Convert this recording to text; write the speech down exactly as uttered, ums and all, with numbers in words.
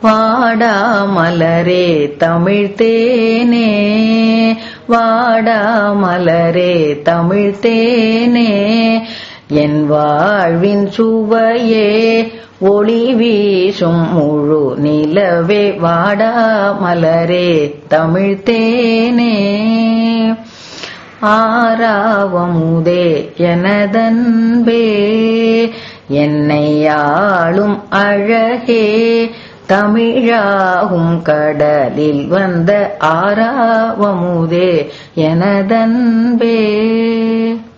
வாடா மலரே தமிழ்த்தேனே வாடா மலரே தமிழ்த்தேனே என் வாழ்வின் சுவையே ஒளி வீசும் முழு நிலவே வாடா மலரே தமிழ்த்தேனே ஆறாவமுதே எனதன்பே என்னை ஆளும் அழகே தமிழாகும் கடலில் வந்த ஆறாவமுதே எனதன்பே